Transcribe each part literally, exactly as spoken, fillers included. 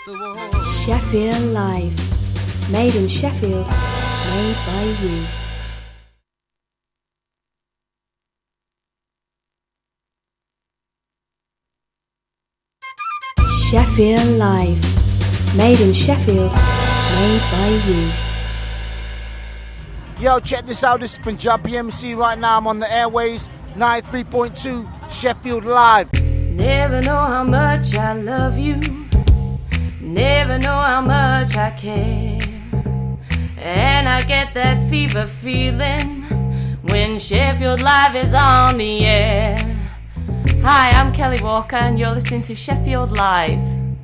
Sheffield Live. Made in Sheffield. Made by you. Sheffield Live. Made in Sheffield. Made by you. Yo, check this out. This is Punjabi M C right now. I'm on the airways. ninety-three point two Sheffield Live. Never know how much I love you. Never know how much I care. And I get that fever feeling when Sheffield Live is on the air. Hi, I'm Kelly Walker and you're listening to Sheffield Live.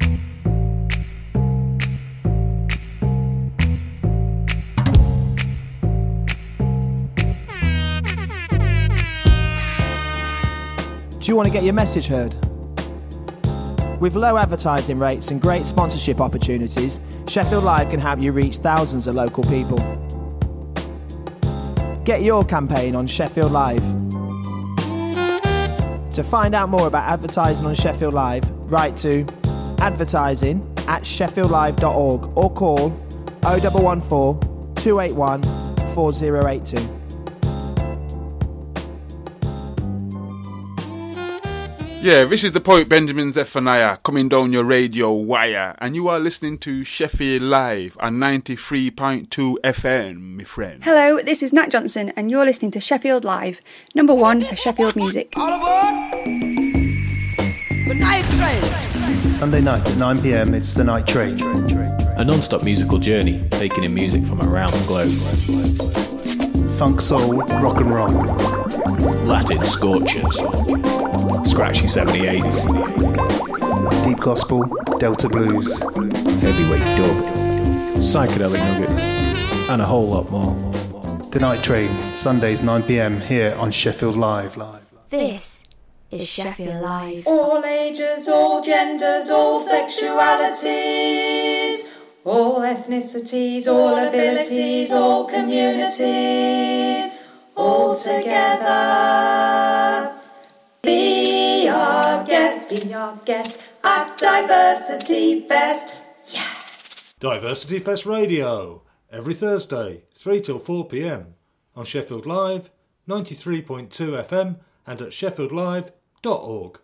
Do you want to get your message heard? With low advertising rates and great sponsorship opportunities, Sheffield Live can help you reach thousands of local people. Get your campaign on Sheffield Live. To find out more about advertising on Sheffield Live, write to advertising at sheffield live dot org or call oh one one four, two eight one, four oh eight two. Yeah, this is the poet Benjamin Zephaniah coming down your radio wire, and you are listening to Sheffield Live on ninety-three point two F M, my friend. Hello, this is Nat Johnson, and you're listening to Sheffield Live, number one for Sheffield music. All aboard! The Night Train! Sunday night at nine p m, it's The Night Train. A non-stop musical journey, taking in music from around the globe. Funk, soul, rock and roll. Latin scorchers. Scratchy seventy-eights. Deep gospel, Delta blues. Heavyweight dub. Psychedelic nuggets. And a whole lot more. The Night Train, Sundays nine p m here on Sheffield Live. This is Sheffield Live. All ages, all genders, all sexualities, all ethnicities, all abilities, all communities, all together. Be our guest, be our guest at Diversity Fest. Yes! Diversity Fest Radio, every Thursday, three till four p m on Sheffield Live, ninety-three point two F M and at sheffield live dot org.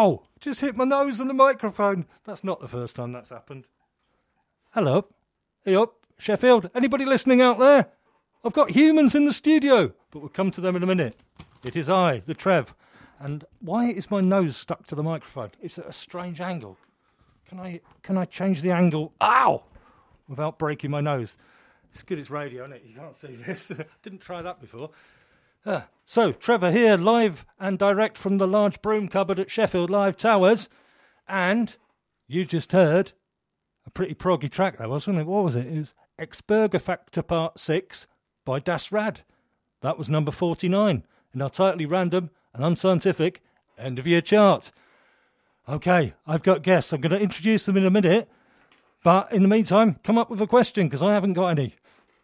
Ow! Just hit my nose on the microphone. That's not the first time that's happened. Hello. Hey up, Sheffield. Anybody listening out there? I've got humans in the studio, but we'll come to them in a minute. It is I, the Trev. And why is my nose stuck to the microphone? It's at a strange angle. Can I can I change the angle? Ow! Without breaking my nose. It's good it's radio, isn't it? You can't see this. Didn't try that before. Ah. So, Trevor here, live and direct from the large broom cupboard at Sheffield Live Towers. And you just heard a pretty proggy track that was, wasn't it? What was it? It was Exburger Factor Part six by Das Rad. That was number forty-nine in our tightly random and unscientific end of year chart. Okay, I've got guests. I'm going to introduce them in a minute. But in the meantime, come up with a question, because I haven't got any.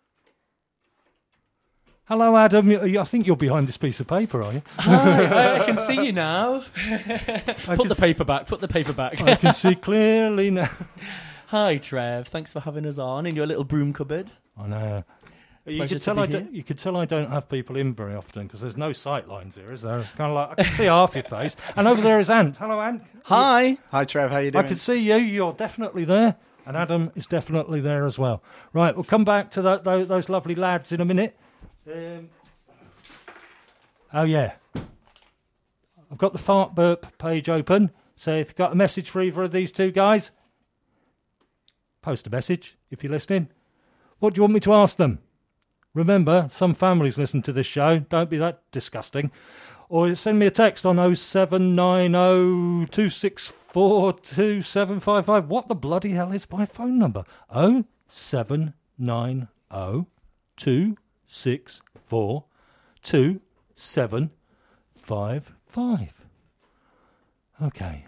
Hello, Adam. I think you're behind this piece of paper, are you? Hi, I can see you now. Put the paper back. Put the paper back. I can see clearly now. Hi, Trev. Thanks for having us on in your little broom cupboard. I know. You Pleasure could, tell to I be don't, here. you could tell I don't have people in very often because there's no sight lines here, is there? It's kind of like, I can see half your face. And over there is Ant. Hello, Ant. Hi. Hi, Trev. How you doing? I can see you. You're definitely there. And Adam is definitely there as well. Right, we'll come back to that, those, those lovely lads in a minute. Um, oh, yeah. I've got the fart burp page open. So if you've got a message for either of these two guys, post a message if you're listening. What do you want me to ask them? Remember, some families listen to this show. Don't be that disgusting. Or send me a text on oh seven nine oh two six four two seven five five. What the bloody hell is my phone number? oh seven nine oh two six four two seven five five. Okay.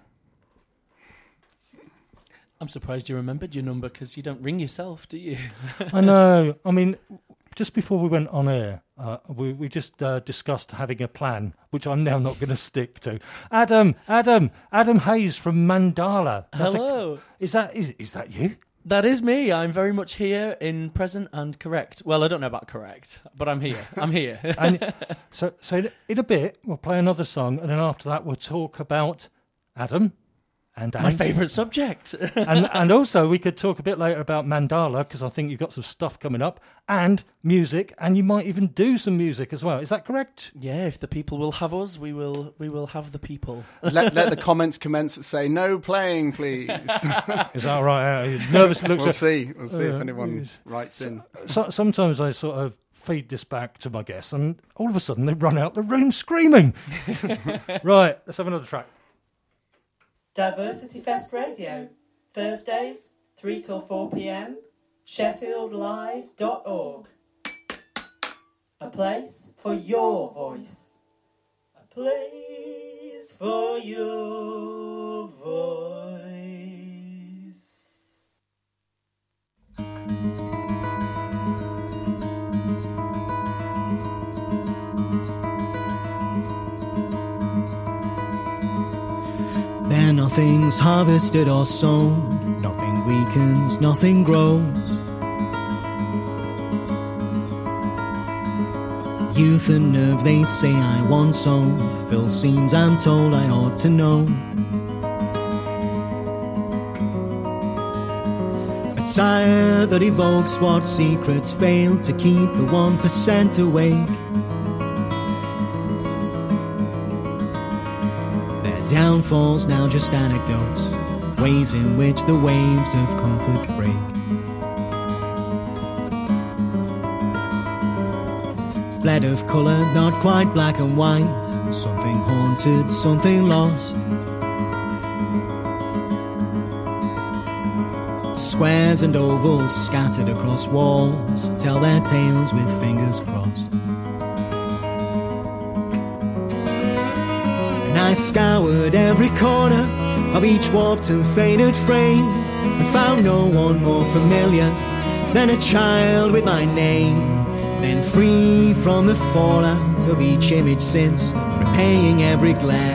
I'm surprised you remembered your number because you don't ring yourself, do you? I know. I mean, just before we went on air, uh, we, we just uh, discussed having a plan, which I'm now not going to stick to. Adam, Adam, Adam Hayes from Mandala. That's Hello. A, is that is, is that you? That is me. I'm very much here in present and correct. Well, I don't know about correct, but I'm here. I'm here. And so, so in, in a bit, we'll play another song, and then after that, we'll talk about Adam. And my favourite subject. and and also we could talk a bit later about Mandala because I think you've got some stuff coming up and music, and you might even do some music as well. Is that correct? Yeah, if the people will have us, we will we will have the people. let, let the comments commence that say no playing, please. Is that right? Uh, nervous looks. We'll at, see. We'll see uh, if anyone writes in. So, sometimes I sort of feed this back to my guests, and all of a sudden they run out the room screaming. Right, let's have another track. Diversity Fest Radio, Thursdays, three till four p.m, sheffield live dot org. A place for your voice. A place for your voice. There nothing's harvested or sown, nothing weakens, nothing grows. Youth and nerve, they say I once owned, fill scenes I'm told I ought to know. A tire that evokes what secrets fail to keep the one percent awake. Downfalls now just anecdotes, ways in which the waves of comfort break. Bled of colour, not quite black and white, something haunted, something lost. Squares and ovals scattered across walls tell their tales with fingers crossed. I scoured every corner of each warped and faded frame and found no one more familiar than a child with my name. Then free from the fallout of each image since, repaying every glare.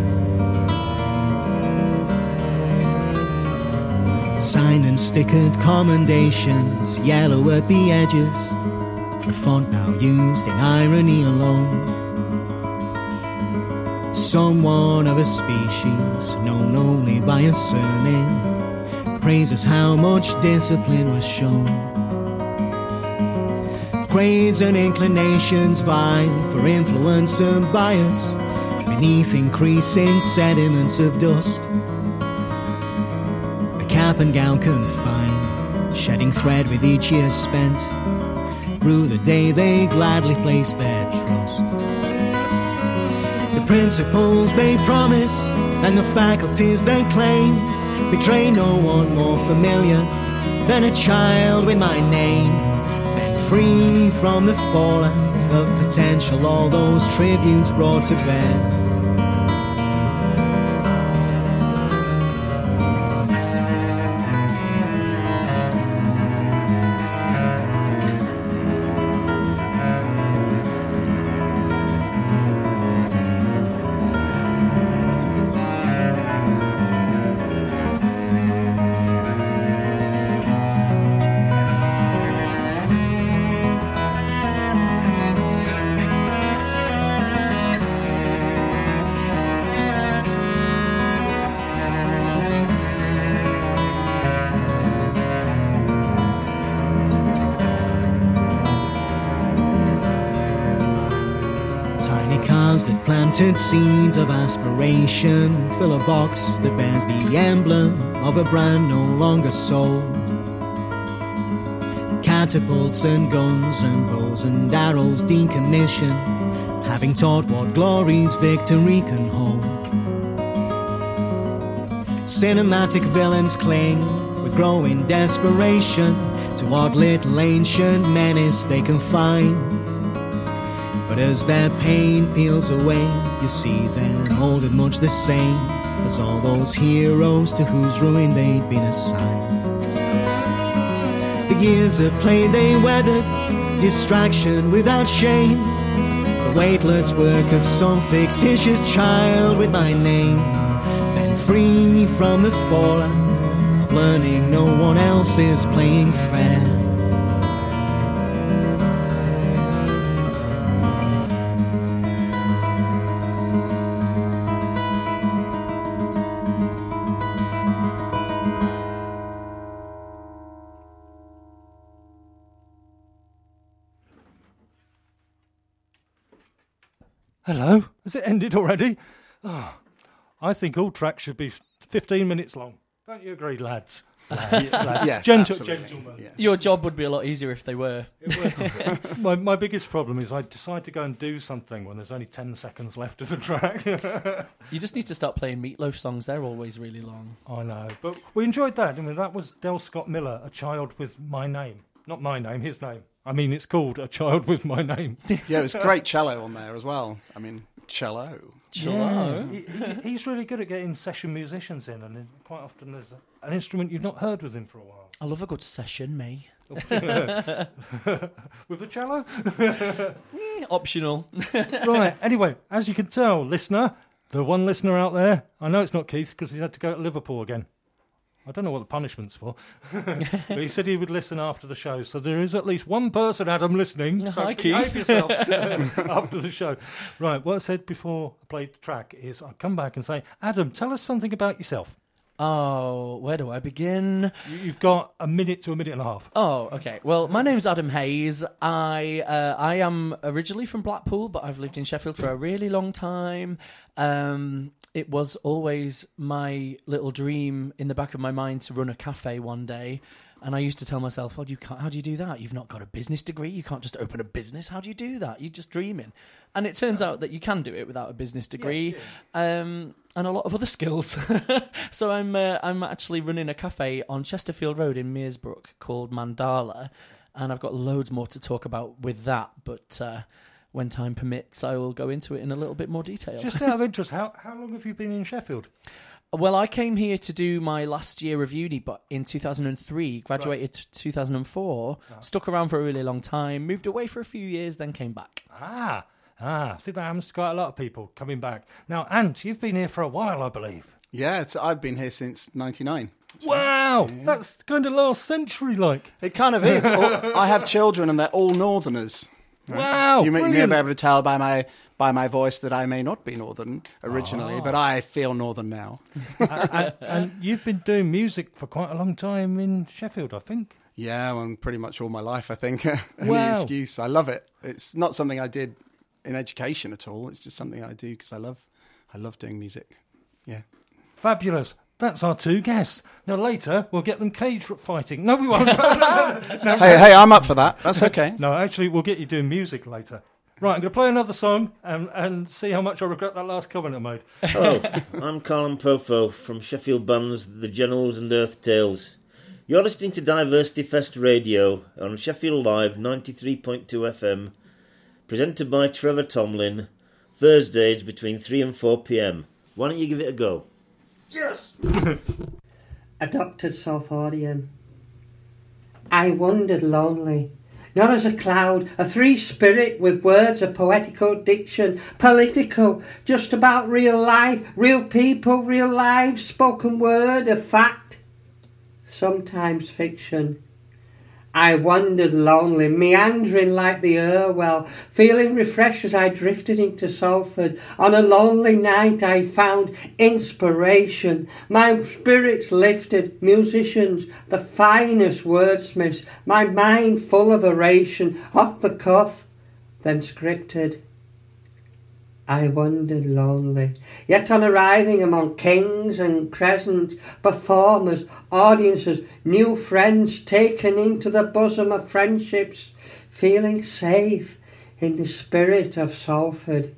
Signed and stickered commendations, yellow at the edges, the font now used in irony alone. Someone of a species known only by a surname praises how much discipline was shown. Grades and inclinations vie for influence and bias beneath increasing sediments of dust. The cap and gown confined, shedding thread with each year spent, grew the day they gladly placed their trust. The principles they promise and the faculties they claim betray no one more familiar than a child with my name. Then free from the fallout of potential all those tributes brought to bear. That planted seeds of aspiration fill a box that bears the emblem of a brand no longer sold. Catapults and guns and bows and arrows decommission, having taught what glory's victory can hold. Cinematic villains cling with growing desperation to what little ancient menace they can find. But as their pain peels away, you see them molded much the same as all those heroes to whose ruin they'd been assigned. The years of play they weathered, distraction without shame, the weightless work of some fictitious child with my name. Then free from the fallout of learning no one else is playing fair. Hello? Has it ended already? Oh, I think all tracks should be fifteen minutes long. Don't you agree, lads? Lads, lads. Yes, Gentle, absolutely. gentlemen. Yeah. Your job would be a lot easier if they were. my, my biggest problem is I decide to go and do something when there's only ten seconds left of the track. You just need to start playing Meatloaf songs. They're always really long. I know. But we enjoyed that. I mean, that was Del Scott Miller, A Child with My Name. Not my name, his name. I mean, it's called A Child with My Name. Yeah, it was great cello on there as well. I mean, cello. Cello. Yeah. He, he, he's really good at getting session musicians in, and quite often there's an instrument you've not heard with him for a while. I love a good session, me. With the cello? eh, optional. Right, anyway, as you can tell, listener, the one listener out there, I know it's not Keith because he's had to go to Liverpool again. I don't know what the punishment's for. But he said he would listen after the show. So there is at least one person, Adam, listening. So Hi, behave Keith. yourself after the show. Right, what I said before I played the track is I'll come back and say, Adam, tell us something about yourself. Oh, where do I begin? You've got a minute to a minute and a half. Oh, okay. Well, my name's Adam Hayes. I uh, I am originally from Blackpool, but I've lived in Sheffield for a really long time. Um, it was always my little dream in the back of my mind to run a cafe one day. And I used to tell myself, oh, you can't, how do you do that? You've not got a business degree. You can't just open a business. How do you do that? You're just dreaming. And it turns out that you can do it without a business degree, yeah, yeah. Um, and a lot of other skills. So I'm uh, I'm actually running a cafe on Chesterfield Road in Meersbrook called Mandala. And I've got loads more to talk about with that. But uh, when time permits, I will go into it in a little bit more detail. Just out of interest, how, how long have you been in Sheffield? Well, I came here to do my last year of uni, but in two thousand three, graduated right. two thousand four, oh. Stuck around for a really long time, moved away for a few years, then came back. Ah, ah, I think that happens to quite a lot of people coming back. Now, Ant, you've been here for a while, I believe. Yeah, it's, I've been here since ninety-nine. Wow, yeah. That's kind of last century like. It kind of is. all, I have children and they're all northerners. Wow! You may, you may brilliant. be able to tell by my by my voice that I may not be Northern originally, Oh. but I feel Northern now. and, and you've been doing music for quite a long time in Sheffield, I think. Yeah, well, pretty much all my life, I think. Any Wow. excuse. I love it. It's not something I did in education at all. It's just something I do because I love, I love doing music. Yeah. Fabulous. That's our two guests. Now later we'll get them cage fighting. No, we won't. No. Hey, hey, I'm up for that. That's okay. No, actually, we'll get you doing music later. Right, I'm going to play another song and, and see how much I regret that last cover I made. Hello, I'm Colin Pofo from Sheffield bands The Generals and Earth Tales. You're listening to Diversity Fest Radio on Sheffield Live ninety-three point two F M, presented by Trevor Tomlin, Thursdays between three and four p.m. Why don't you give it a go? Yes! Adopted Salfordian. I wandered lonely, not as a cloud, a free spirit with words of poetical diction, political, just about real life, real people, real lives, spoken word of fact, sometimes fiction. I wandered lonely, meandering like the Irwell, feeling refreshed as I drifted into Salford. On a lonely night I found inspiration. My spirits lifted, musicians, the finest wordsmiths, my mind full of oration, off the cuff, then scripted. I wandered lonely, yet on arriving among kings and crescents, performers, audiences, new friends taken into the bosom of friendships, feeling safe in the spirit of Salford.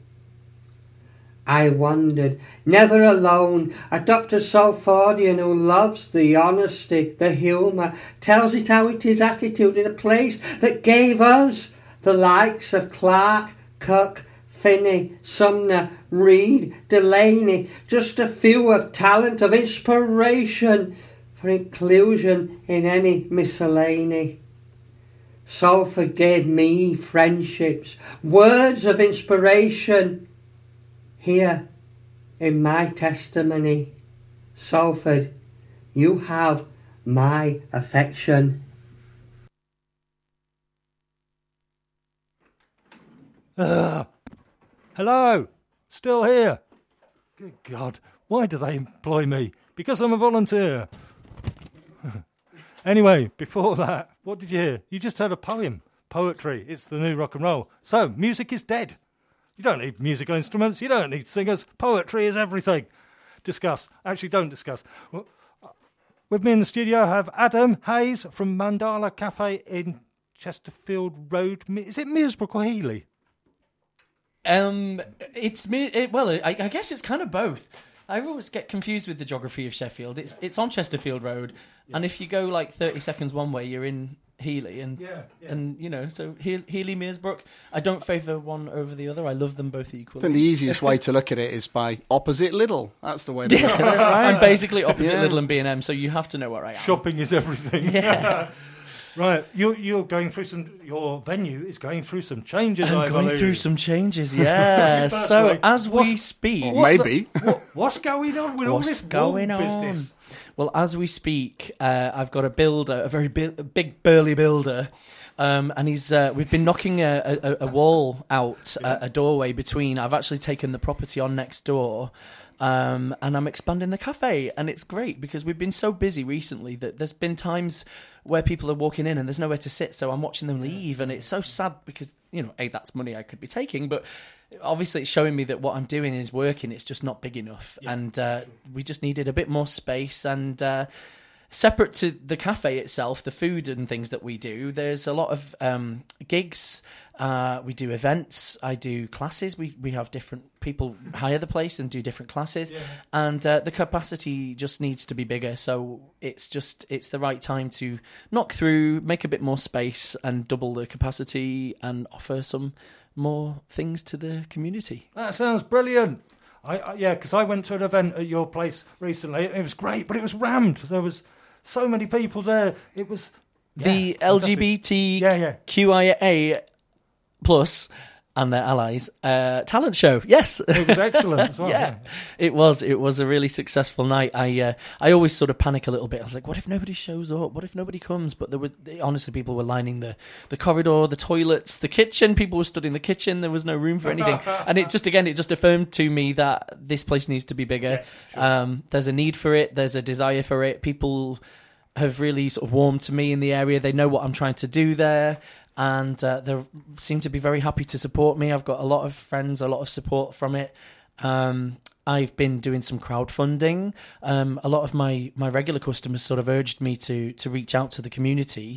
I wandered, never alone, adopted Salfordian who loves the honesty, the humour, tells it how it is attitude in a place that gave us the likes of Clark, Cook, Finney, Sumner, Reed, Delaney, just a few of talent, of inspiration for inclusion in any miscellany. Salford gave me friendships, words of inspiration. Here, in my testimony, Salford, you have my affection. Ugh. Hello, still here. Good God, why do they employ me? Because I'm a volunteer. Anyway, before that, what did you hear? You just heard a poem. Poetry, it's the new rock and roll. So, music is dead. You don't need musical instruments, you don't need singers. Poetry is everything. Discuss. Actually, don't discuss. Well, with me in the studio, I have Adam Hayes from Mandala Cafe in Chesterfield Road. Is it Meersbrook or Heeley? Um, it's me. It, well, I, I guess it's kind of both. I always get confused with the geography of Sheffield. It's it's on Chesterfield Road, yeah. And if you go like thirty seconds one way, you're in Heeley, and yeah, yeah. and you know, so he- Heeley, Meersbrook. I don't favour one over the other. I love them both equally. I think the easiest way to look at it is by opposite Lidl. That's the way to look at it, right? I'm basically opposite Yeah. Lidl and B and M, so you have to know where I am. Shopping is everything. Yeah. Right, you're you're going through some. Your venue is going through some changes. I'm I going believe. through some changes, yeah. So Firstly, as we what's- speak, what's maybe. the- what, what's going on with all What's this going wall on? business? Well, as we speak, uh, I've got a builder, a very bi- big burly builder, um, and he's. Uh, we've been knocking a, a, a wall out, a, a doorway between. I've actually taken the property on next door. Um, and I'm expanding the cafe, and it's great because we've been so busy recently that there's been times where people are walking in and there's nowhere to sit, so I'm watching them leave, and it's so sad because, you know, A, that's money I could be taking, but obviously it's showing me that what I'm doing is working, it's just not big enough, yeah. and uh, we just needed a bit more space, and uh, separate to the cafe itself, the food and things that we do, there's a lot of um, gigs. Uh, we do events. I do classes. We we have different people hire the place and do different classes, yeah. and uh, the capacity just needs to be bigger. So it's just it's the right time to knock through, make a bit more space, and double the capacity, and offer some more things to the community. That sounds brilliant. I, I yeah, because I went to an event at your place recently. It was great, but it was rammed. There was so many people there. It was the yeah, L G B T yeah, yeah. Q I A plus and their allies uh, talent show. Yes, it was excellent as well. yeah. yeah, it was. It was a really successful night. I uh, I always sort of panic a little bit. I was like, what if nobody shows up? What if nobody comes? But there were honestly people were lining the the corridor, the toilets, the kitchen. People were stood in the kitchen. There was no room for anything. And it just again, it just affirmed to me that this place needs to be bigger. Yeah, sure. Um, there's a need for it. There's a desire for it. People have really sort of warmed to me in the area. They know what I'm trying to do there. And uh, they seem to be very happy to support me. I've got a lot of friends, a lot of support from it. Um, I've been doing some crowdfunding. Um, a lot of my, my regular customers sort of urged me to to reach out to the community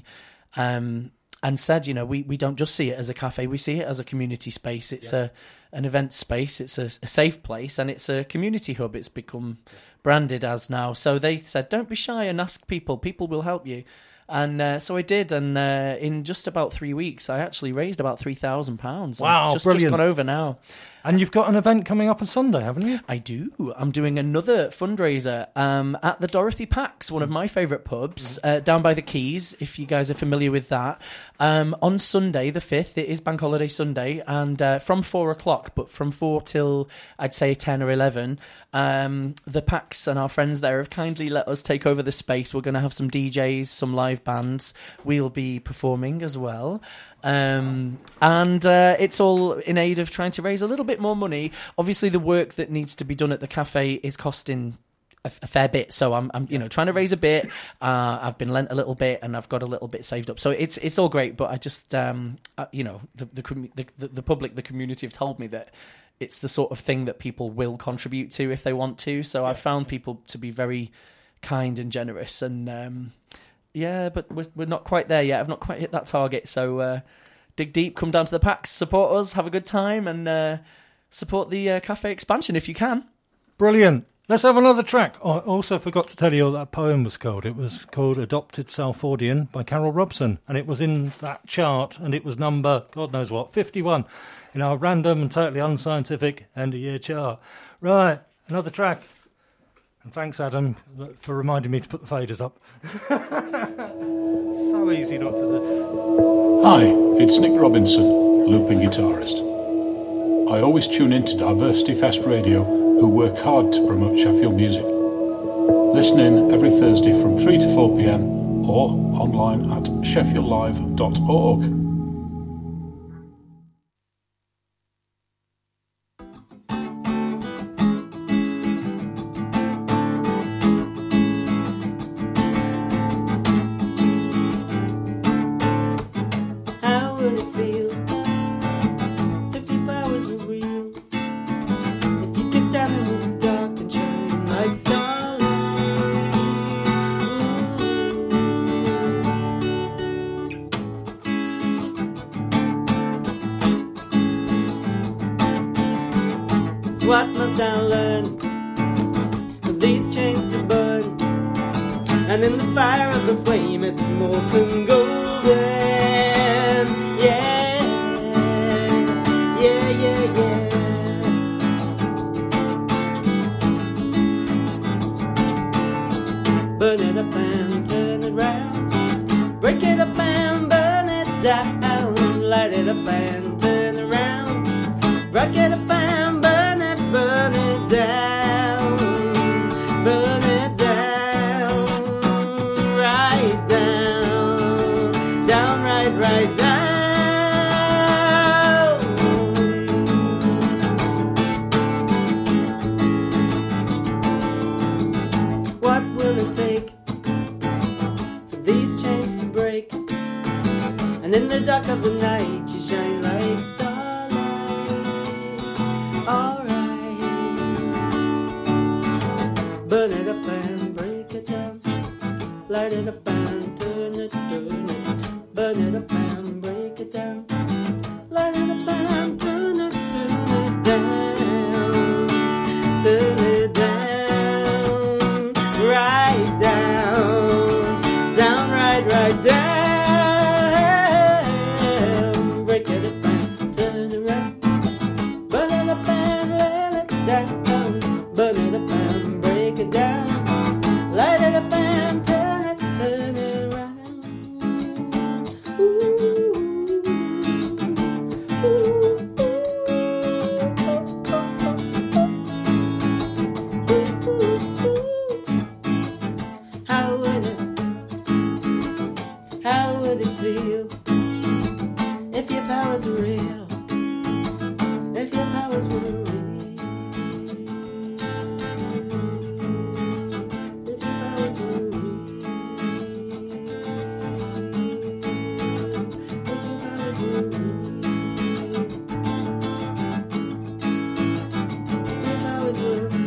um, and said, you know, we, we don't just see it as a cafe, we see it as a community space. It's yeah. a an event space, it's a, a safe place, and it's a community hub. It's become branded as now. So they said, don't be shy and ask people. People will help you. And uh, so I did, and uh, in just about three weeks, I actually raised about three thousand pounds. Wow, just, brilliant. Just gone over now. And you've got an event coming up on Sunday, haven't you? I do. I'm doing another fundraiser um, at the Dorothy Pax, one of my favourite pubs, uh, down by the Quays, if you guys are familiar with that. Um, on Sunday, the fifth, it is Bank Holiday Sunday, and uh, from four o'clock, but from four till, I'd say, ten or eleven, um, the Pax and our friends there have kindly let us take over the space. We're going to have some D Js, some live bands. We'll be performing as well. Um, and uh, it's all in aid of trying to raise a little bit more money. Obviously, the work that needs to be done at the cafe is costing a, a fair bit, so I'm, I'm, you know, trying to raise a bit. Uh, I've been lent a little bit, and I've got a little bit saved up. So it's it's all great, but I just, um, uh, you know, the the, the the public, the community have told me that it's the sort of thing that people will contribute to if they want to. So I've found people to be very kind and generous, and um, yeah, but we're, we're not quite there yet. I've not quite hit that target. So uh, dig deep, come down to the Pax, support us, have a good time, and uh, support the uh, cafe expansion if you can. Brilliant. Let's have another track. I also forgot to tell you what that poem was called. It was called Adopted Salfordian by Carol Robson, and it was in that chart, and it was number, God knows what, fifty-one in our random and totally unscientific end-of-year chart. Right, another track. And thanks, Adam, for reminding me to put the faders up. So easy not to do. Hi, it's Nick Robinson, looping guitarist. I always tune in to Diversity Fest Radio, who work hard to promote Sheffield music. Listen in every Thursday from three to four p.m. or online at sheffield live dot org. What must I learn for these chains to burn? And in the fire of the flame it's molten golden. Yeah, yeah, yeah, yeah. Burn it up and turn it round. Break it up and burn it down. Light it up and turn it round. Rock it up and burn it, burn it down. Burn it down. Right down. Down, right, right down. What will it take for these chains to break? And in the dark of the night you shine like starlight. Alright. Burn it up and break it down. Light it up and turn it, turn it. Burn it up and break it down. Light it up and turn it, turn it down. Turn it down. Right down. Down, right, right down. Burn it up and break it down. Light it up and turn it, turn would it feel if your powers were real? If your powers were real? If your powers were real? If your powers were real? If your powers were real?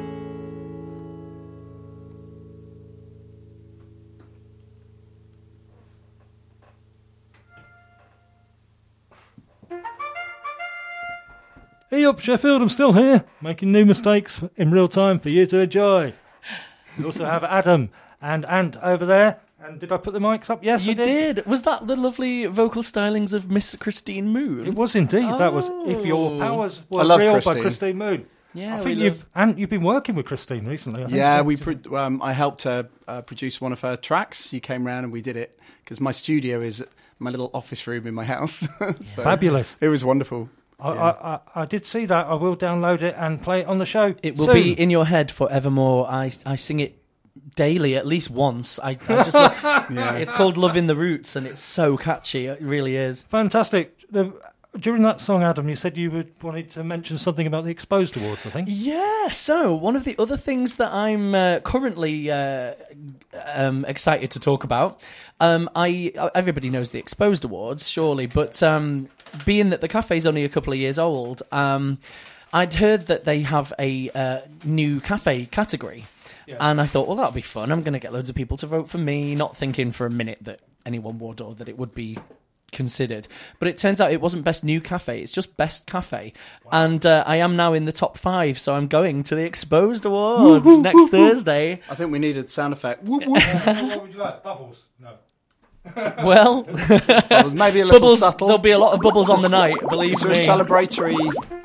Hey up, Sheffield, I'm still here, making new mistakes in real time for you to enjoy. We also have Adam and Ant over there. And did I put the mics up? Yes, you I did. did. Was that the lovely vocal stylings of Miss Christine Moon? It was indeed. Oh. That was If Your Powers Were I love Real Christine. by Christine Moon. Yeah, I think we you've love- Ant, you've been working with Christine recently. I think. Yeah, So- we pro- um, I helped her uh, produce one of her tracks. She came round and we did it because my studio is my little office room in my house. So Fabulous. It was wonderful. I, Yeah. I, I, I did see that. I will download it and play it on the show. It will soon. be in your head forevermore. I, I sing it daily, at least once. I, I just look, Yeah. It's called Loving the Roots, and it's so catchy. It really is. Fantastic. The, during that song, Adam, you said you would wanted to mention something about the Exposed Awards, I think. Yeah, so one of the other things that I'm uh, currently uh, um, excited to talk about, um, I everybody knows the Exposed Awards, surely, but um, being that the cafe's only a couple of years old, um, I'd heard that they have a uh, new cafe category. Yeah. And I thought, well, that'll be fun. I'm going to get loads of people to vote for me, not thinking for a minute that anyone would or that it would be considered. But it turns out it wasn't Best New Cafe, it's just Best Cafe. Wow. And uh, I am now in the top five, so I'm going to the Exposed Awards Woo-hoo, next woo-hoo. Thursday. I think we needed sound effect. Whoop, whoop. What would you like? Bubbles? No. Well, Bubbles, maybe a little bubbles, subtle. There'll be a lot of bubbles on the night, believe Is there me. a celebratory...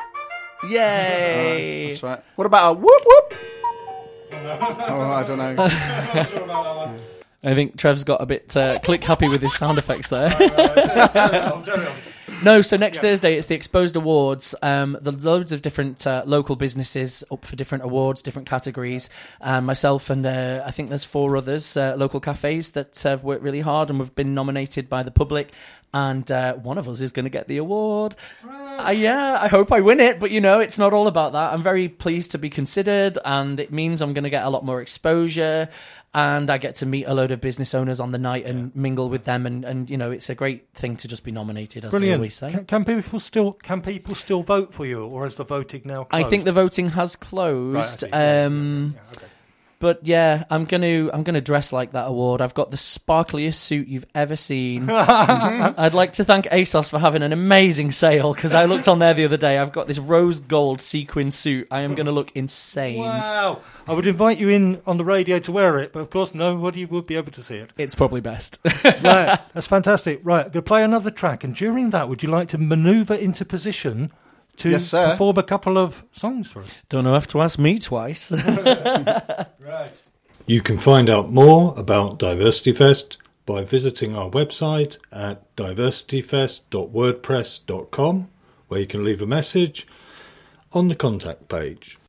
Yay! Right, that's right. What about a whoop whoop? Oh, I don't know. I'm not sure about that one. I think Trev's got a bit uh, click happy with his sound effects there. I'm sorry. No, so next Yeah. Thursday it's the Exposed Awards. Um, there's loads of different uh, local businesses up for different awards, different categories. Um, myself and uh, I think there's four others, uh, local cafes that have worked really hard and we've been nominated by the public. And uh, one of us is going to get the award. Uh, yeah, I hope I win it, but you know, it's not all about that. I'm very pleased to be considered, and it means I'm going to get a lot more exposure. And I get to meet a load of business owners on the night and mingle with them, and, and you know, it's a great thing to just be nominated, as they always say. Can, can people still can people still vote for you, or is the voting now closed? I think the voting has closed. Right, I see. Yeah, um, yeah, yeah, okay. But yeah, I'm gonna I'm gonna dress like that award. I've got the sparkliest suit you've ever seen. I'd like to thank ASOS for having an amazing sale, because I looked on there the other day. I've got this rose gold sequin suit. I am gonna look insane. Wow! I would invite you in on the radio to wear it, but of course nobody would be able to see it. It's probably best. Right, that's fantastic. Right, I'm going to play another track, and during that, would you like to manoeuvre into position to Yes, sir. perform a couple of songs for us? Don't know, have to ask me twice. Right. You can find out more about Diversity Fest by visiting our website at diversity fest dot wordpress dot com, where you can leave a message on the contact page.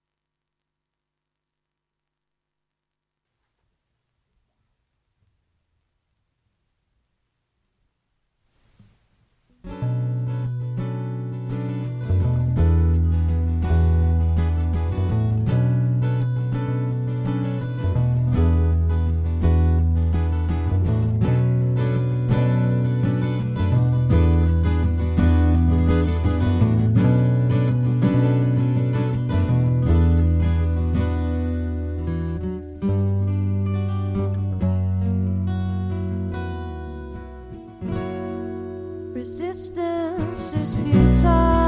Resistance is futile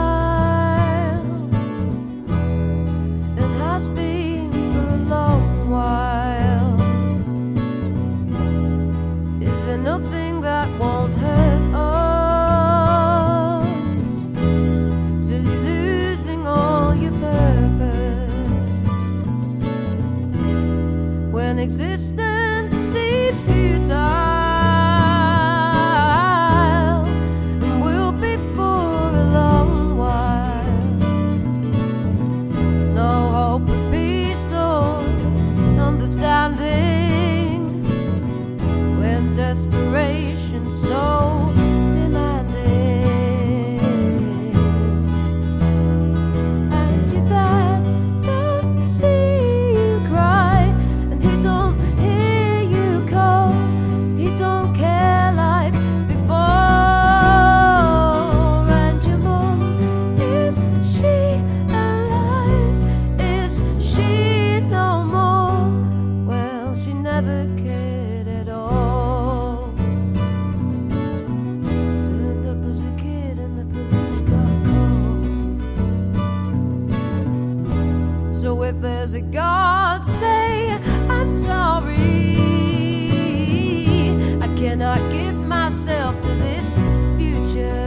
and has been for a long while. Is there nothing that won't hurt us till you're losing all your purpose? When existence seems futile, when desperation never cared at all. Turned up as a kid and the police got called. So if there's a God, say I'm sorry. I cannot give myself to this future.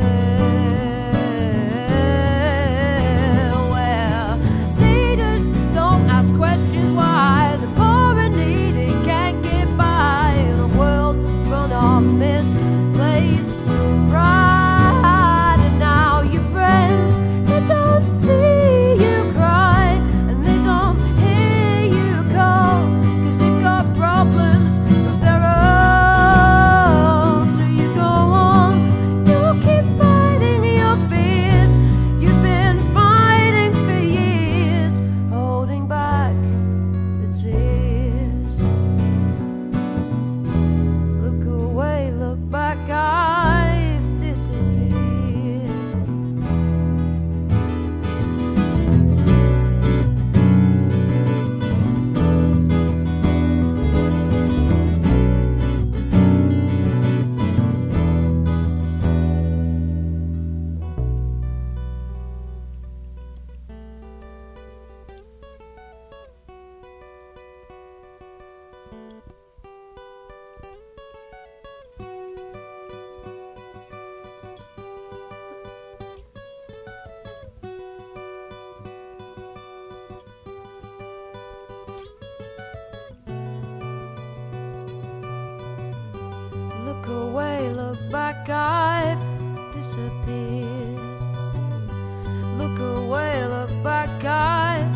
Questions why the poor and needy can't get by in a world run on misplaced pride. And now your friends, they don't see you cry and they don't hear you call, 'cause they've got problems of their own. So you go on, you keep fighting your fears. You've been fighting for years, holding back the tears. Look away, look back, I've disappeared. Look away, look back, I've disappeared. Look away, look back, I've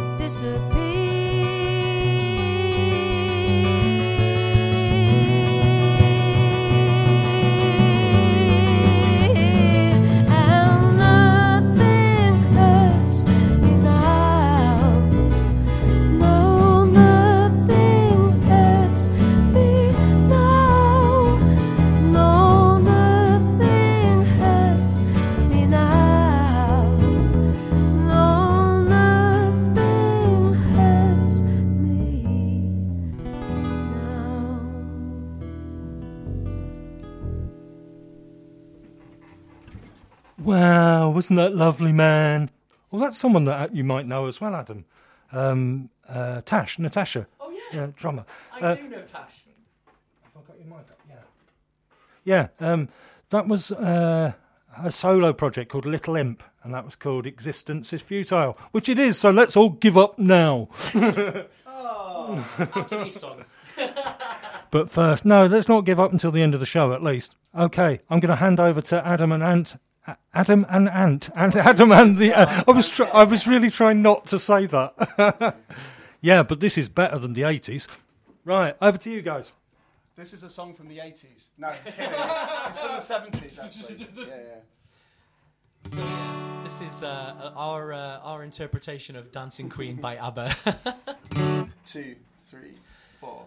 disappeared. And nothing hurts me now. No, nothing hurts me now. No, nothing hurts me now. No, nothing hurts me now. Wow, wasn't that lovely, man? Well, that's someone that you might know as well, Adam. Um, uh, Tash, Natasha. Oh, yeah. Yeah, drummer. I Uh, do know Tash. Have I got your mic up? Yeah. Yeah, um, that was uh, a solo project called Little Imp, and that was called Existence is Futile, which it is, so let's all give up now. Oh, after these songs. But first, no, let's not give up until the end of the show, at least. Okay, I'm going to hand over to Adam and Ant. A- Adam and Ant. And Adam and the... Uh, I was tr- I was really trying not to say that. Yeah, but this is better than the eighties. Right, over to you guys. This is a song from the eighties. No, I'm kidding. It's, it's from the seventies, actually. Yeah, yeah. So yeah, this is uh, our uh, our interpretation of Dancing Queen by ABBA. Two, three, four.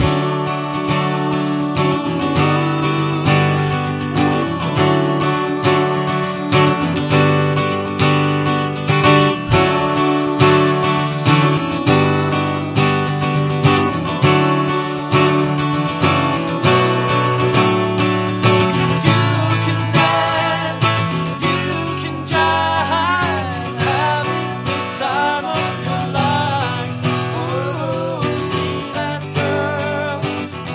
Time of your life. Oh, see that girl.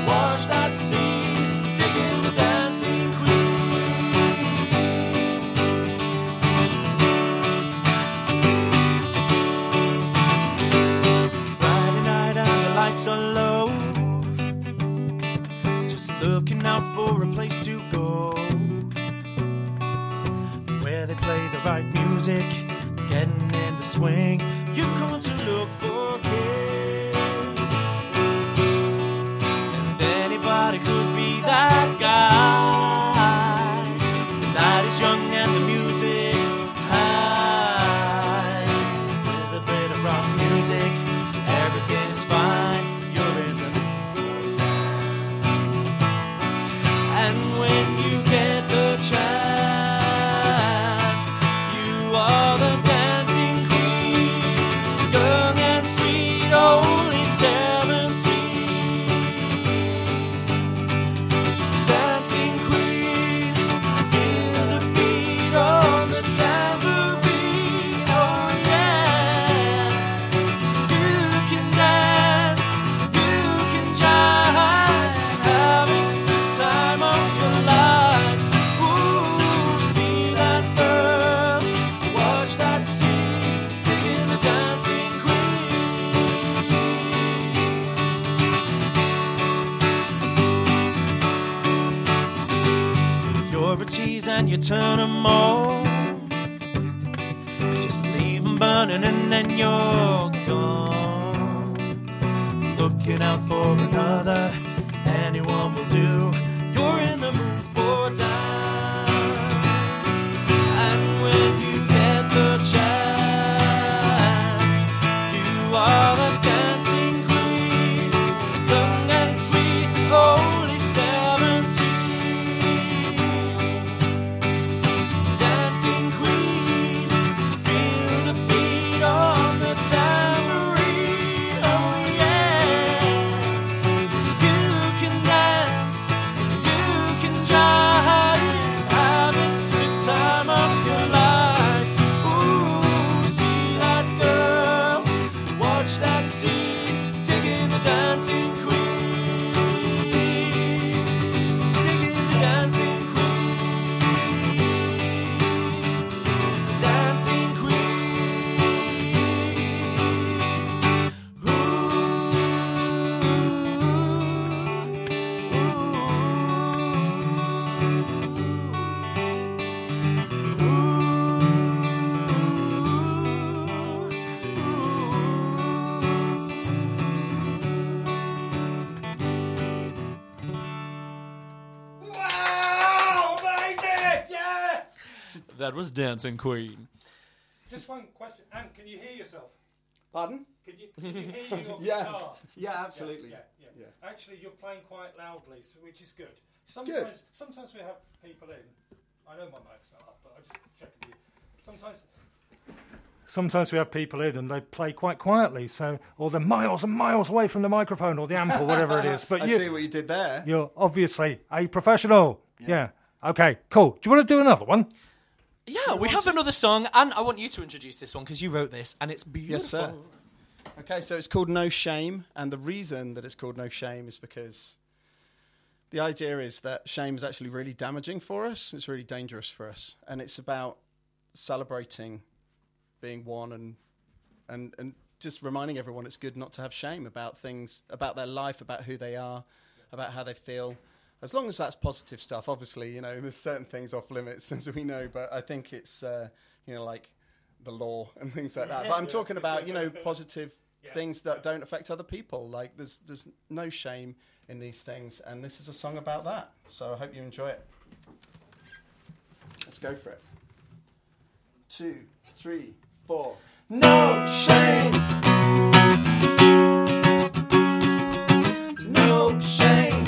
music, getting in the swing. You've come to look for kids, and anybody could be that guy. The night is young and the music's high. With a bit of rock music, everything is fine. You're in the mood for life. And when you get the chance, you are the dancing queen, young and sweet. Oh, lights and you turn them on. Just leave them burning and then you're gone. Looking out for another, anyone will do. You're in the mood for dance. And when you get the chance, you are the dancing queen, young and sweet, only seventeen. Dancing queen, feel the beat on the tambourine, oh yeah. 'Cause you can dance, you can jive, having the time of your life. Ooh, see that girl, watch that scene, digging the dancing queen, digging the dancing queen, dancing Wow! Amazing! Yeah! That was Dancing Queen. Just one question. Anne, can you hear yourself? Pardon? Can you, can you hear your Yeah. guitar? Yeah, absolutely. Yeah, yeah, yeah. Yeah. Actually, you're playing quite loudly, so, which is good. Sometimes, sometimes we have people in. I know my mic's not up, but I just check with you. Sometimes, sometimes we have people in and they play quite quietly, so or they're miles and miles away from the microphone or the amp or whatever it is. But I you, see what you did there. You're obviously a professional. Yeah. Okay. Cool. Do you want to do another one? Yeah, we have another song, and I want you to introduce this one because you wrote this, and it's beautiful. Yes, sir. Okay, so it's called No Shame, and the reason that it's called No Shame is because the idea is that shame is actually really damaging for us. It's really dangerous for us, and it's about celebrating being one and and and just reminding everyone it's good not to have shame about things, about their life, about who they are, about how they feel. As long as that's positive stuff, obviously, you know, there's certain things off limits, as we know, but I think it's, uh, you know, like the law and things like that. But I'm talking about, you know, positive Yeah. things that don't affect other people. Like, there's there's no shame in these things, and this is a song about that. So I hope you enjoy it. Let's go for it. Two, three, four. No shame. No shame.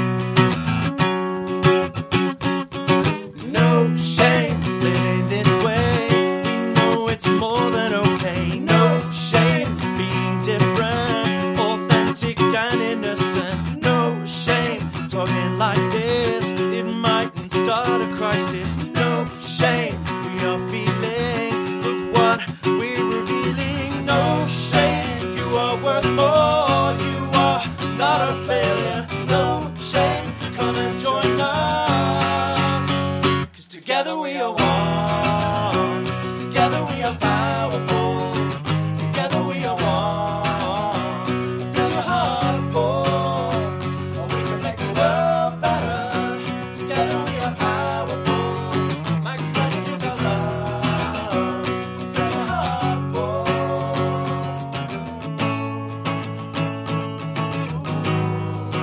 No shame living this way. We know it's more than okay. No shame being different, authentic and innocent. No shame talking like this. It mightn't start a crisis. No shame we are feeling. Look what we're revealing. No shame you are worth more. You are not a failure. No shame come and join us. Together we are one. Together we are powerful. Together we are one. Feel your heart full. Or we can make the world better. Together we are powerful. My presence is our love. Feel your heart full.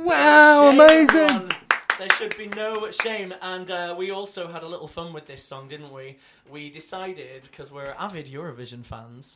Wow, Shame amazing. one. There should be no shame. And uh, we also had a little fun with this song, didn't we? We decided, because we're avid Eurovision fans,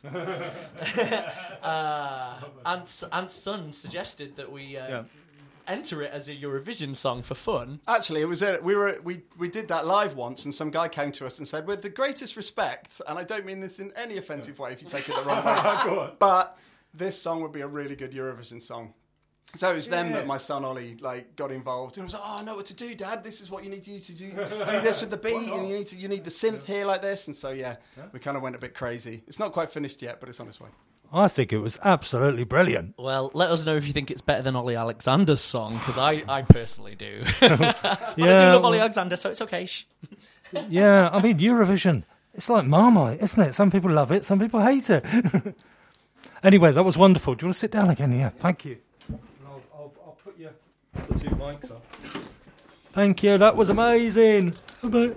uh, and, and Sun suggested that we uh, Yeah. enter it as a Eurovision song for fun. Actually, it was a, we were we we did that live once, and some guy came to us and said, "With the greatest respect," and I don't mean this in any offensive way if you take it the wrong way, but this song would be a really good Eurovision song. So it was then Yeah. that my son Ollie like got involved and was like, "Oh, I know what to do, Dad. This is what you need to do. To do, do this with the beat, and you need to you need the synth here like this." And so yeah, we kind of went a bit crazy. It's not quite finished yet, but it's on its way. I think it was absolutely brilliant. Well, let us know if you think it's better than Ollie Alexander's song, because I, I personally do. But I do Yeah, love Ollie well- Alexander, so it's okay. Shh. Yeah, I mean, Eurovision, it's like Marmite, isn't it? Some people love it, some people hate it. Anyway, that was wonderful. Do you want to sit down again? Yeah, thank you. I'll, I'll, I'll put you the two mics up. Thank you, that was amazing. Ooh.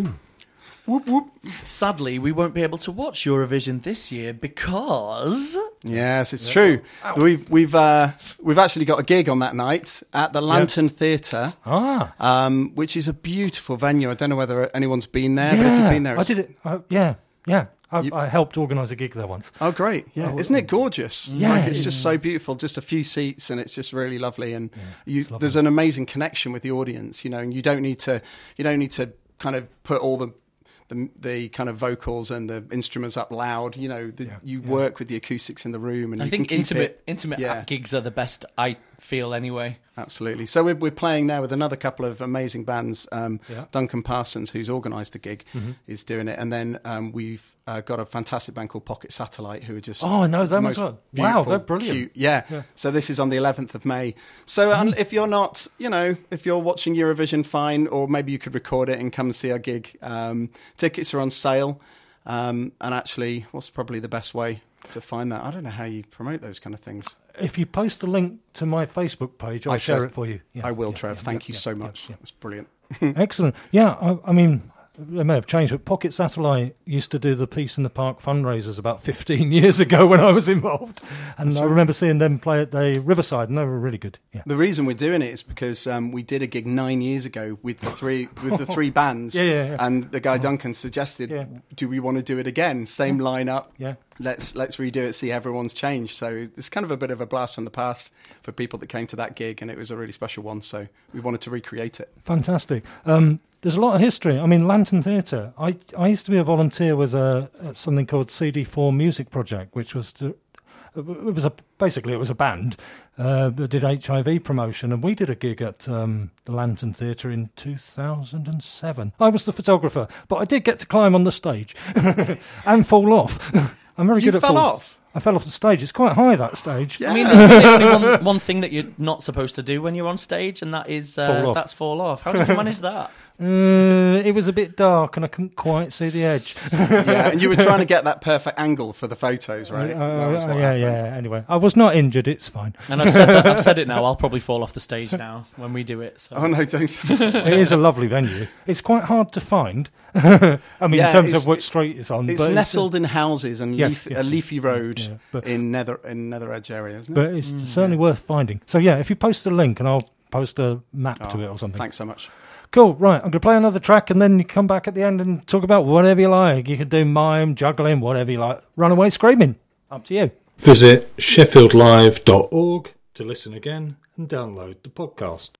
Whoop whoop. Sadly, we won't be able to watch Eurovision this year because... Yes, it's true. We've we've uh, we've actually got a gig on that night at the Lantern Theatre, Ah. um, which is a beautiful venue. I don't know whether anyone's been there, but if you've been there, I it's... did it. Uh, yeah, yeah. I, I helped organise a gig there once. Oh, great! Yeah, Oh, isn't it gorgeous? Yeah, like, it's it just is. so beautiful. Just a few seats, and it's just really lovely. And you, it's lovely. there's an amazing connection with the audience. You know, and you don't need to you don't need to kind of put all the the, the kind of vocals and the instruments up loud. You know, the, you yeah. work with the acoustics in the room, and I you think can keep intimate it, intimate yeah. gigs are the best, I feel, anyway. Absolutely. So we're, we're playing there with another couple of amazing bands. Um, Yeah. Duncan Parsons, who's organised the gig, Mhm. is doing it. And then um, we've uh, got a fantastic band called Pocket Satellite, who are just... Oh, I know them the as most well. Wow, beautiful, they're brilliant. cute- Yeah. Yeah. So this is on the eleventh of May. So um, if you're not, you know, if you're watching Eurovision, fine, or maybe you could record it and come and see our gig. Um, tickets are on sale. Um, and actually, what's probably the best way to find that? I don't know how you promote those kind of things. If you post a link to my Facebook page, I'll I share said- it for you. Yeah, I will, yeah, Trev. yeah, Thank yeah, you yeah, so yeah, much. yeah. That's brilliant. Excellent. Yeah, I, I mean, they may have changed, but Pocket Satellite used to do the Peace in the Park fundraisers about fifteen years ago when I was involved. And That's I right. remember seeing them play at the Riverside, and they were really good. Yeah. The reason we're doing it is because um, we did a gig nine years ago with the three with the three bands, Yeah, yeah, yeah. and the guy Duncan suggested, Yeah. "Do we want to do it again? Same lineup. Yeah. Let's let's redo it. See, everyone's changed. So it's kind of a bit of a blast from the past for people that came to that gig, and it was a really special one. So we wanted to recreate it. Fantastic. Um, there's a lot of history. I mean, Lantern Theatre. I I used to be a volunteer with a, something called C D four Music Project, which was to, it was a basically it was a band uh, that did H I V promotion, and we did a gig at um, the Lantern Theatre in two thousand seven. I was the photographer, but I did get to climb on the stage and fall off. I'm very You good at fell fall- off? I fell off the stage. It's quite high, that stage. I mean, there's really only one, one thing that you're not supposed to do when you're on stage, and that is uh, Fall off. that's fall off. How did you manage that? Uh, it was a bit dark and I couldn't quite see the edge. Yeah, and you were trying to get that perfect angle for the photos, right? Uh, That was what yeah, happened. yeah. Anyway, I was not injured. It's fine. And I've said that, I've said it now. I'll probably fall off the stage now when we do it. So. Oh no, don't. It is a lovely venue. It's quite hard to find. I mean, Yeah, in terms it's- of which street it's on. It's but nestled in houses and Yes, leaf, yes, a leafy road yeah, but- in Nether in Nether Edge area, isn't it? But it's certainly worth finding. So yeah, if you post a link, and I'll post a map to Oh, it or something. Thanks so much. Cool. Right, I'm going to play another track, and then you come back at the end and talk about whatever you like. You can do mime, juggling, whatever you like. Runaway screaming. Up to you. Visit sheffield live dot org to listen again and download the podcast.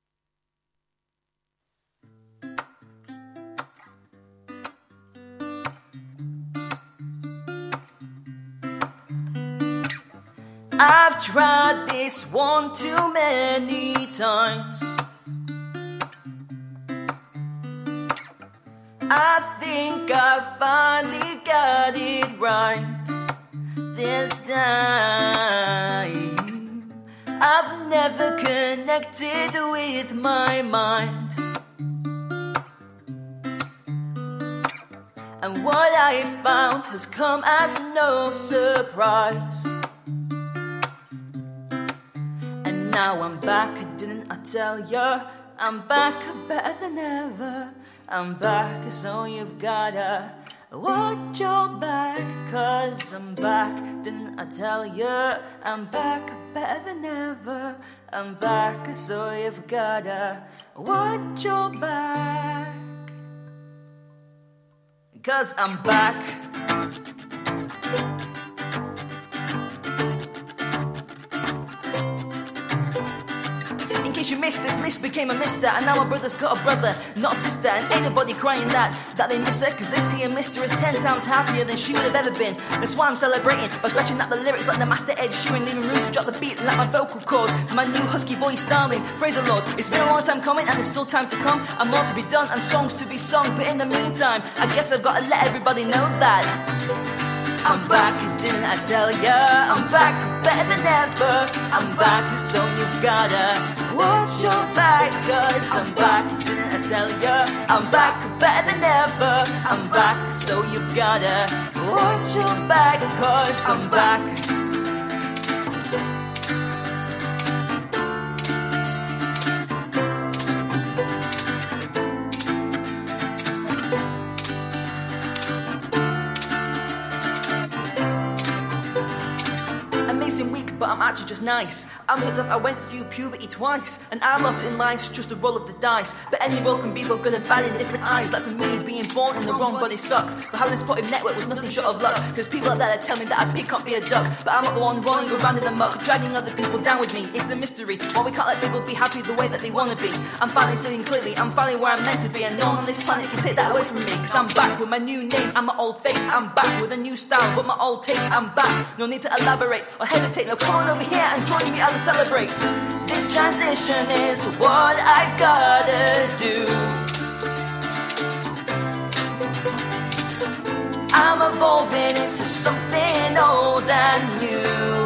I've tried this one too many times. I think I finally got it right this time. I've never connected with my mind, and what I found has come as no surprise. And now I'm back, didn't I tell ya? I'm back better than ever. I'm back, so you've gotta watch your back, cause I'm back. Didn't I tell you I'm back, better than ever. I'm back, so you've gotta watch your back, cause I'm back. In case you missed this, Miss became a mister, and now my brother's got a brother, not a sister. And ain't nobody crying that, that they miss her, cause this here mister is ten times happier than she would have ever been. That's why I'm celebrating by scratching out the lyrics like the master Ed Sheeran, leaving room to drop the beat like my vocal cords. My new husky voice, darling, praise the Lord. It's been a long time coming and there's still time to come, and more to be done and songs to be sung. But in the meantime, I guess I've got to let everybody know that I'm back, didn't I tell ya? I'm back, better than ever. I'm back, so you've gotta watch your back, cause I'm back, didn't I tell ya? I'm back, better than ever. I'm back, so you've gotta watch your back, cause I'm back. But I'm actually just nice. I'm so tough I went through puberty twice, and I loved in life's just a roll of the dice. But any roles can be both good and bad in different eyes. Like for me, being born in the wrong body sucks, but having a supportive network was nothing short of luck. Cause people out there tell me that I pick up be a duck, but I'm not the one rolling around in the muck, dragging other people down with me. It's a mystery why we can't let people be happy the way that they wanna be. I'm finally sitting clearly, I'm finally where I'm meant to be, and no one on this planet can take that away from me. Cause I'm back with my new name and my old face. I'm back with a new style but my old taste. I'm back, no need to elaborate or hesitate. No, come on over here and join me as I celebrate. This transition is what I gotta do. I'm evolving into something old and new.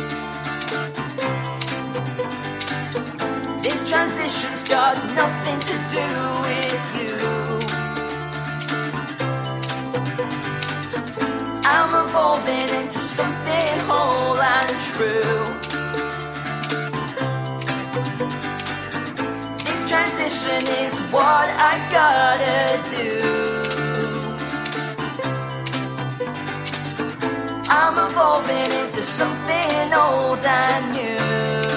This transition's got nothing to do with you. I'm evolving into something whole and true. This transition is what I gotta do. I'm evolving into something old and new.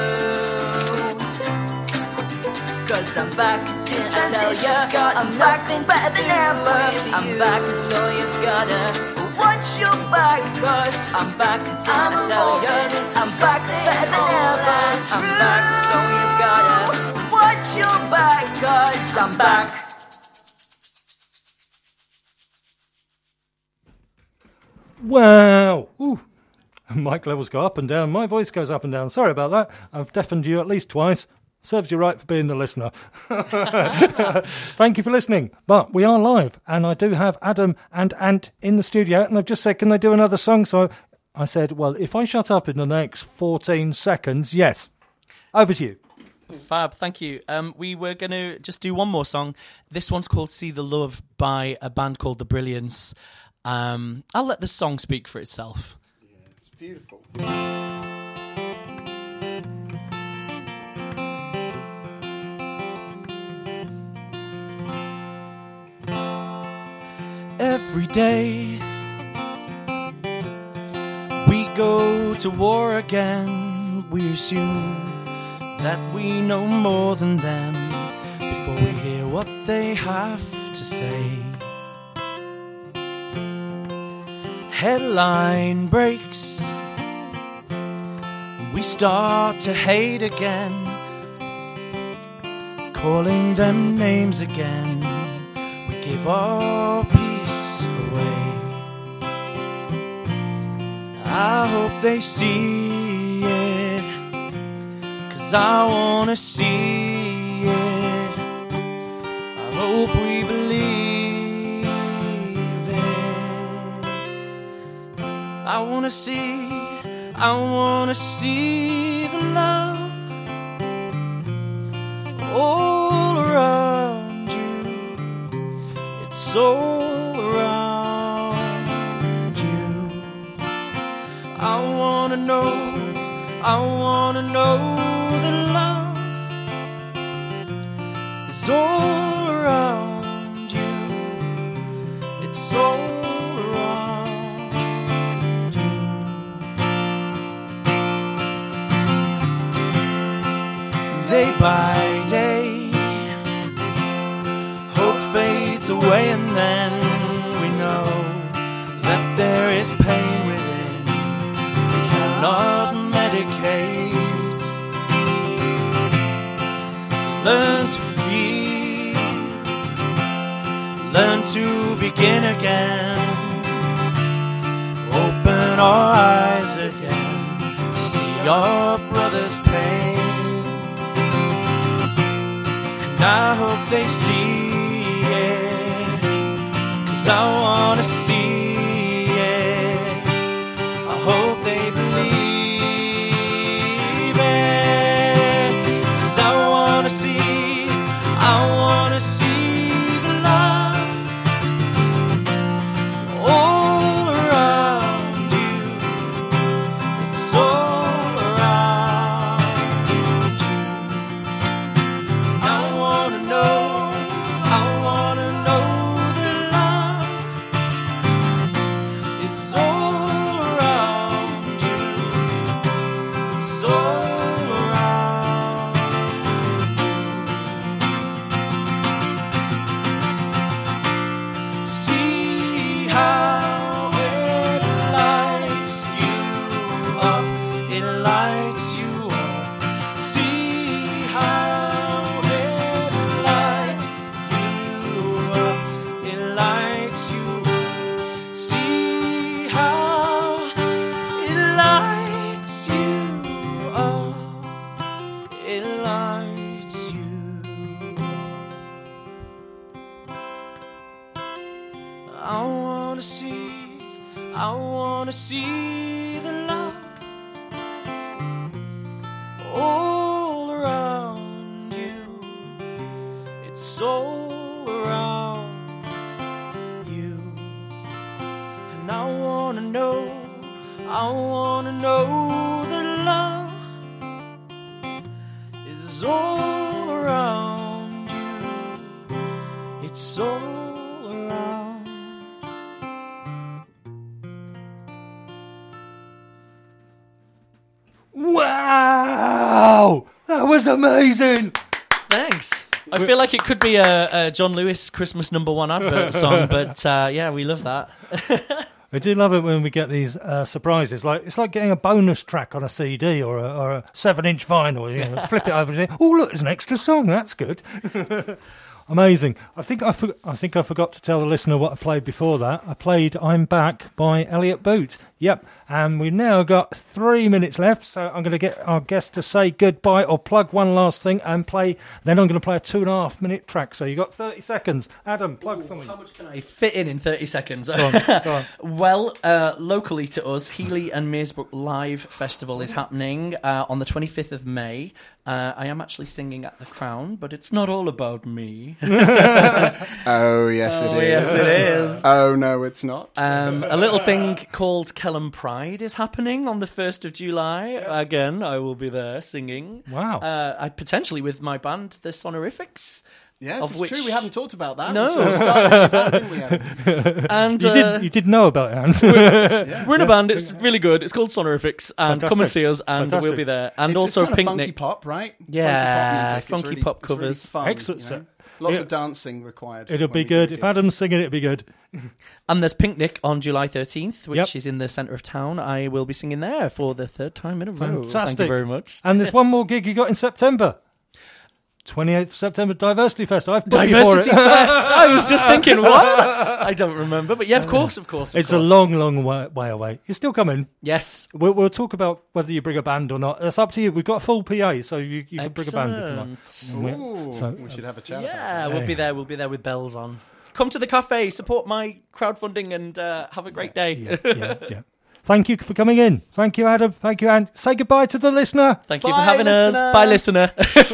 Cause I'm back, didn't I tell ya? I'm nothing better than ever. I'm back, so you gotta watch your back, cause I'm back, didn't I tell ya? I'm back, better than ever. I'm back, so you gotta watch your back, cause I'm back. Wow! Ooh. Mic levels go up and down. My voice goes up and down. Sorry about that. I've deafened you at least twice. Serves you right for being the listener. Thank you for listening. But we are live, and I do have Adam and Ant in the studio, and they've just said, can they do another song? So I said, well, if I shut up in the next fourteen seconds, yes. Over to you. Fab, thank you. Um, we were going to just do one more song. This one's called See the Love by a band called The Brilliance. Um, I'll let the song speak for itself. Yeah, it's beautiful. Every day we go to war again. We assume that we know more than them before we hear what they have to say. Headline breaks, we start to hate again, calling them names again. We give our peace away. I hope they see it, 'cause I wanna see it. I hope we believe. I wanna see, I wanna see the love all around you. It's all around you. I wanna know, I wanna know the love is all around you. It's all day by day. Hope fades away and then we know that there is pain within we cannot medicate. Learn to feel, learn to begin again. Open our eyes again to see your brother's pain. And I hope they see it, 'cause I wanna see it. I hope they believe it, 'cause I wanna see, I wanna see the love all around you. It's all around you. I wanna know, I wanna know the love is all around you. It's all around you. See how it lights you up, it lights you up. See how it lights you up, it lights you up. See how it lights you up, it lights you up. I wanna see, I wanna see the love all around you. It's all around you. And I wanna know, I wanna know the love is all around you. It's all around. Wow! That was amazing! Thanks. I feel like it could be a, a John Lewis Christmas number one advert song, but uh, yeah, we love that. I do love it when we get these uh, surprises. Like it's like getting a bonus track on a C D or a, or a seven-inch vinyl. You know, flip it over and say, "Oh, look, there's an extra song. That's good." Amazing. I think I, for, I think I forgot to tell the listener what I played before that. I played "I'm Back" by Elliot Boot. Yep, and we've now got three minutes left, so I'm going to get our guest to say goodbye or plug one last thing and play. Then I'm going to play a two and a half minute track. So you got thirty seconds. Adam, plug Ooh, something. How much can I fit in in thirty seconds? Go on, go on. Well, uh, locally to us, Healy and Mearsbrook Live Festival is happening uh, on the twenty-fifth of May. Uh, I am actually singing at the Crown, but it's not all about me. Oh, yes, oh, it is. yes, it is. Oh, no, it's not. Um, a little thing called Kellam Pride is happening on the first of July. Yeah. Again, I will be there singing. Wow. Uh, I, potentially with my band, the Sonorifics. Yes, of it's which... true. We haven't talked about that. No. We sort of started with that, didn't we, Adam? And, you, uh, did, you did know about it, Anne. We're, yeah. we're in a band. It's really good. It's called Sonorifics. And Fantastic. come and see us, and Fantastic. we'll be there. And it's, also it's kind Pink of funky Nick. pop, right? Yeah, funky pop, music. funky really, pop covers. Really fun, Excellent. You know? Lots yeah. of dancing required. It'll be good. If Adam's singing, it'll be good. And there's Pink Nick on July thirteenth, which Yep. is in the centre of town. I will be singing there for the third time in a row. Fantastic. Thank you very much. And there's one more gig you got in September. twenty-eighth of September, Diversity Fest. I've booked you for it. Diversity Fest. I was just thinking, what? I don't remember, but yeah, of course, of course. Of it's course. a long, long way, way away. You're still coming. Yes. We'll, we'll talk about whether you bring a band or not. That's up to you. We've got a full P A, so you, you can bring a band if you like. Ooh, so, we should have a chat. Yeah, about we'll be there. We'll be there with bells on. Come to the cafe, support my crowdfunding, and uh, have a great day. Yeah, yeah, yeah. Thank you for coming in. Thank you, Adam. Thank you, Anne. Say goodbye to the listener. Thank you Bye, for having listener. us. Bye, listener.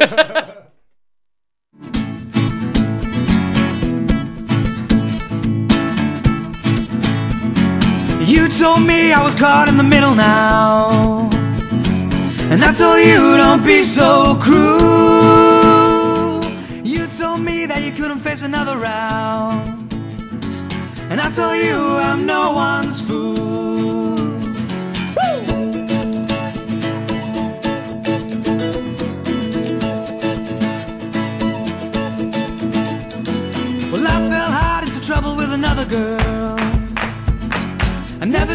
You told me I was caught in the middle now, and I told you don't be so cruel. You told me that you couldn't face another round, and I told you I'm no one's fool. Woo!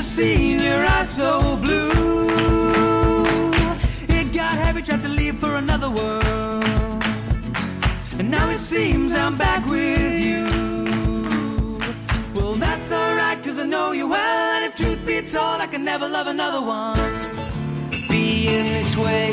never seen your eyes so blue. It got heavy, tried to leave for another world, and now it seems I'm back with you. Well, that's alright, cause I know you well, and if truth be told, I can never love another one. Being this way